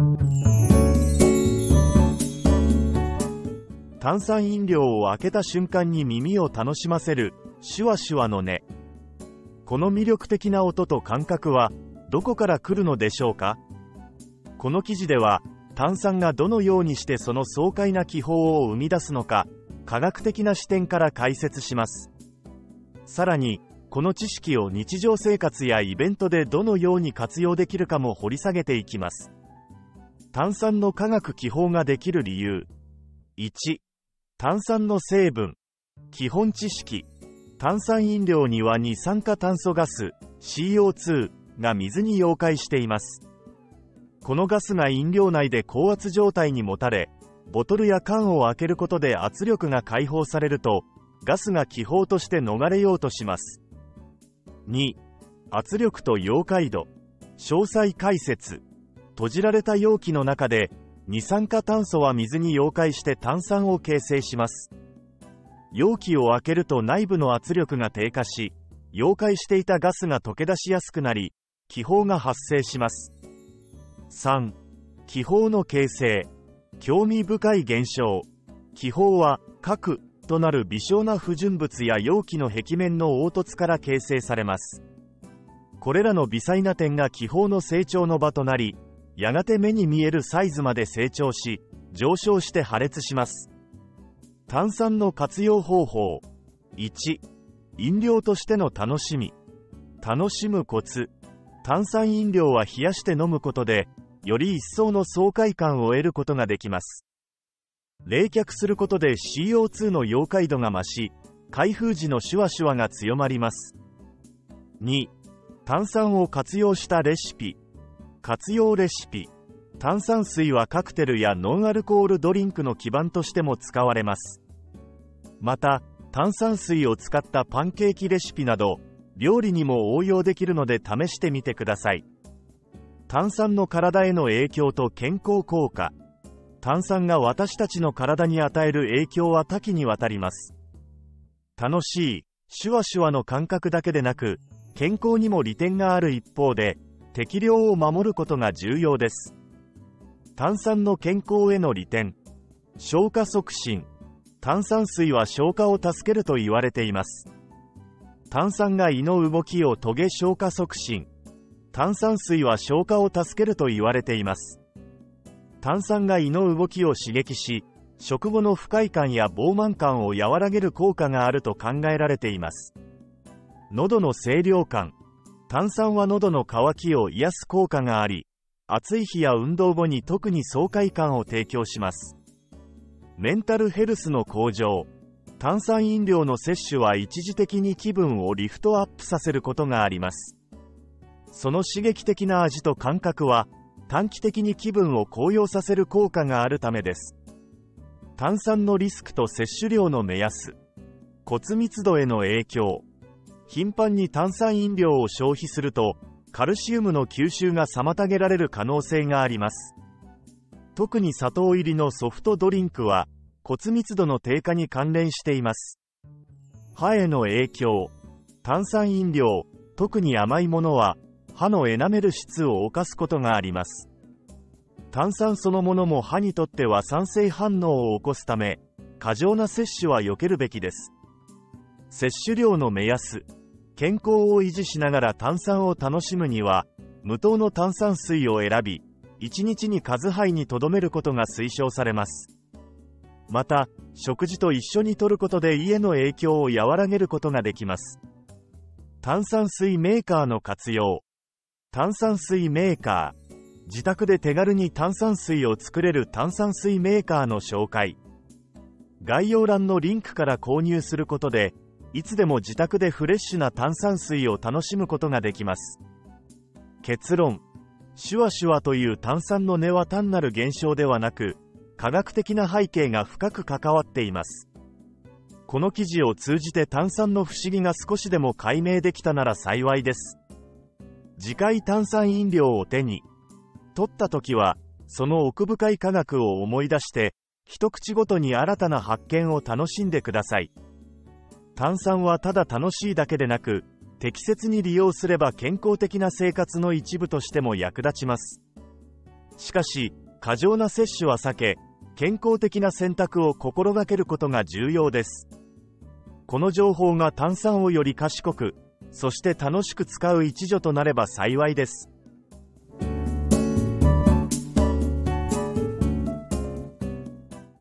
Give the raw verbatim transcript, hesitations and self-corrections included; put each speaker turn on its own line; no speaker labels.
炭酸飲料を開けた瞬間に耳を楽しませるシュワシュワの音。この魅力的な音と感覚はどこから来るのでしょうか。この記事では炭酸がどのようにしてその爽快な気泡を生み出すのか、科学的な視点から解説します。さらにこの知識を日常生活やイベントでどのように活用できるかも掘り下げていきます。炭酸の化学気泡ができる理由。いち、炭酸の成分。基本知識。炭酸飲料には二酸化炭素ガス シーオーツー が水に溶解しています。このガスが飲料内で高圧状態に持たれ、ボトルや缶を開けることで圧力が解放されると、ガスが気泡として逃れようとします。に、圧力と溶解度。詳細解説。閉じられた容器の中で二酸化炭素は水に溶解して炭酸を形成します。容器を開けると内部の圧力が低下し、溶解していたガスが溶け出しやすくなり、気泡が発生します。さん、気泡の形成。興味深い現象。気泡は核となる微小な不純物や容器の壁面の凹凸から形成されます。これらの微細な点が気泡の成長の場となり、やがて目に見えるサイズまで成長し、上昇して破裂します。炭酸の活用方法。いち、飲料としての楽しみ。楽しむコツ。炭酸飲料は冷やして飲むことで、より一層の爽快感を得ることができます。冷却することで シーオーツー の溶解度が増し、開封時のシュワシュワが強まります。に、炭酸を活用したレシピ。活用レシピ。炭酸水はカクテルやノンアルコールドリンクの基盤としても使われます。また、炭酸水を使ったパンケーキレシピなど、料理にも応用できるので試してみてください。炭酸の体への影響と健康効果。炭酸が私たちの体に与える影響は多岐にわたります。楽しい、シュワシュワの感覚だけでなく、健康にも利点がある一方で、適量を守ることが重要です。炭酸の健康への利点。消化促進。炭酸水は消化を助けると言われています。炭酸が胃の動きを遂げ消化促進。炭酸水は消化を助けると言われています。炭酸が胃の動きを刺激し、食後の不快感や膨満感を和らげる効果があると考えられています。喉の清涼感。炭酸は喉の渇きを癒す効果があり、暑い日や運動後に特に爽快感を提供します。メンタルヘルスの向上。炭酸飲料の摂取は一時的に気分をリフトアップさせることがあります。その刺激的な味と感覚は、短期的に気分を高揚させる効果があるためです。炭酸のリスクと摂取量の目安。骨密度への影響。頻繁に炭酸飲料を消費すると、カルシウムの吸収が妨げられる可能性があります。特に砂糖入りのソフトドリンクは、骨密度の低下に関連しています。歯への影響。炭酸飲料、特に甘いものは、歯のエナメル質を侵すことがあります。炭酸そのものも歯にとっては酸性反応を起こすため、過剰な摂取は避けるべきです。摂取量の目安。健康を維持しながら炭酸を楽しむには、無糖の炭酸水を選び、いちにちに数杯にとどめることが推奨されます。また、食事と一緒に摂ることで胃への影響を和らげることができます。炭酸水メーカーの活用。炭酸水メーカー。自宅で手軽に炭酸水を作れる炭酸水メーカーの紹介。概要欄のリンクから購入することで、いつでも自宅でフレッシュな炭酸水を楽しむことができます。結論。シュワシュワという炭酸の音は単なる現象ではなく、科学的な背景が深く関わっています。この記事を通じて炭酸の不思議が少しでも解明できたなら幸いです。次回炭酸飲料を手に取ったときは、その奥深い科学を思い出して、一口ごとに新たな発見を楽しんでください。炭酸はただ楽しいだけでなく、適切に利用すれば健康的な生活の一部としても役立ちます。 しかし、過剰な摂取は避け、健康的な選択を心がけることが重要です。この情報が炭酸をより賢く、そして楽しく使う一助となれば幸いです。